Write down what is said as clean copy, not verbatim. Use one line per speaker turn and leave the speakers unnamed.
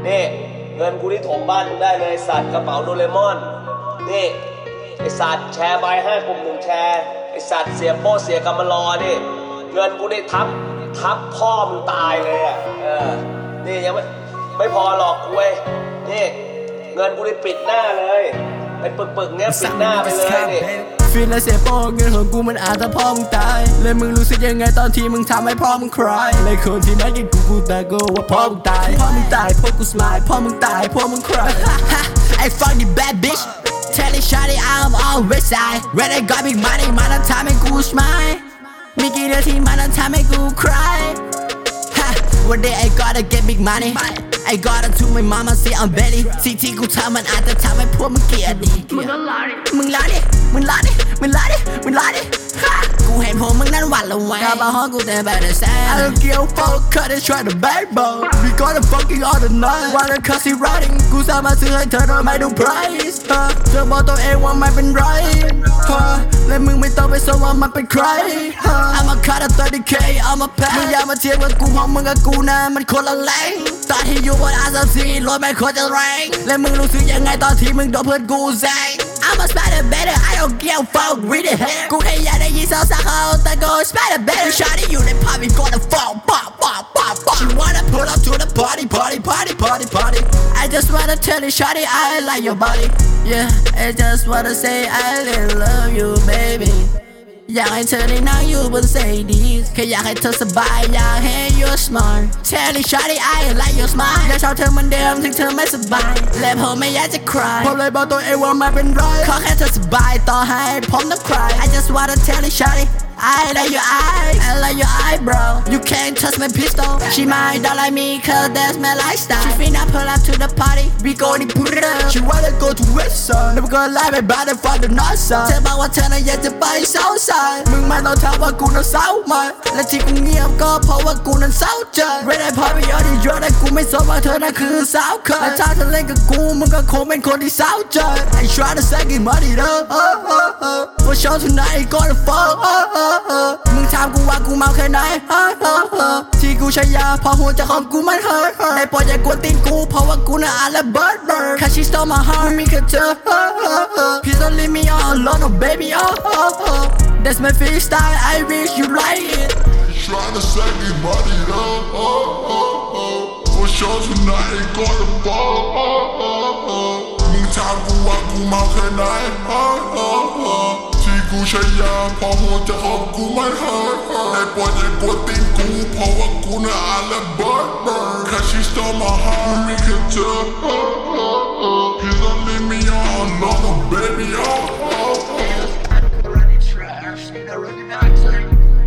นี่เงินกูที่ถมบ้านมึงได้เลยสัตว์กระเป๋าโดเรมอนนี่ไอสัตว์แชร์ใบ5 กลุ่ม 1 แชร์ไอสัตว์เสียโป้เสียกำมารอนี่เงินกูได้ทับพ่อมึงตายเลยอ่ะนี่ยังไม่พอหรอกกูเว้ยนี่เงินกูได้ปิดหน้าเลยไอ้ปึกเนี้ยปิดหน้าไปเลยนี่
ฟีลและเสียโป้เงินของกูมันอาจจะพ่อมึงตายเลยมึงรู้สึกยังไงตอนที่มึงทำให้พ่อมึงคลายเลยคนที่นั่งกินกูแต่กูว่าพ่อมึงตายพ่อมึงตายพวกกูสมายพ่อมึงตายพวกมึงคลายไอ้ fucking bad bitch tell it shawty I'm always side when I got big money มันทำให้กูสมายมีกี่เดือนที่มันทำให้กู cry one day I gotta get big money I gotta to my mama say I'm belly ที่กูทำมันอาจจะทำให้พวกมึงเกลียดดิมึงล้าดิกูเห็นพวกมึงนั้นหวั่นระแวงกลับมาห้องกูแต่แบบแซ่ I don't give a fuck cause they try to backbone we gonna fucking all the night wanna cause he riding กูสามารถซื้อให้เธอโดยไม่ดู price เธอบอกตัวเองว่าไม่เป็นไรและมึงไม่ต้องไปสนว่ามันเป็นใคร I'm a cut of 30k I'm a pack มึงอย่ามาเทียบกับกูเพราะมึงกับกูนะมันคนละแรงตอนที่อยู่บนอาซาซีรถไม่ควรจะแรงและมึงรู้สึกยังไงตอนที่มึงโดนเพื่อนกูแซง I'm a spider better I don't give a fuck with it กูแค่อยากได้ยินเสียงสักเขาแต่กู spider better ชาที่อยู่ในภาพมีคนจะฟ้องป๊า She wanna pull up to the party I just wanna tell you shawty I like your body yeah I just wanna say I really love you baby อยากให้เธอได้นั่งอยู่บนเซดีแค่อยากให้เธอสบายอยากให้ you're smart Tell me shawty I like your smile อยากชอบเธอเหมือนเดิมถึงเธอไม่สบายและผมไม่อยากจะ cry ผมเลยบอกตัวเองว่าไม่เป็นไรขอแค่เธอสบายต่อให้ผมต้อง cry I just wanna tell you shawty I like your eyes, I like your eyebrow. You can't touch my pistol. She might don't like me cause that's my lifestyle. She finna pull up to the party, we gon' put it up. She wanna go to west side, never gonna lie me by the from the north side. เธอบอกว่าเธอน่ะอยากจะไป south side มึงไม่ต้องถามว่ากูน่ะเศร้าไหมและที่กูเงียบก็เพราะว่ากูนั้นเศร้าใจ When I pop it all the joy แต่กูไม่สนว่าเธอน่ะคือสาวเคยและถ้าเธอเล่นกับกูมึงก็คงเป็นคนที่เศร้าใจ I try to say get money though For sure tonight gonna fallมึงถามกูว่ากูเมาแค่ไหนที่กูใช้ยาพอหัวใจของกูมันhurt ได้โปรดอย่ากวนตีนกูเพราะว่ากูน่ะอาละเบิร์ดCause she stole my heart มีแค่เธอ Please don't leave me all alone no baby That's my freestyle I wish you like it
Trying to say get money though For sure tonight gonna fall มึงถามกูว่ากูเมาแค่ไหนที่กูใช้ยาพอหัวใจของกูมันhurt ได้โปรดอย่ากวนตีนกูเพราะว่ากูน่ะอาละเบิร์ด Cause she stole my heart มีแค่เธอ Please don't leave me all alone no baby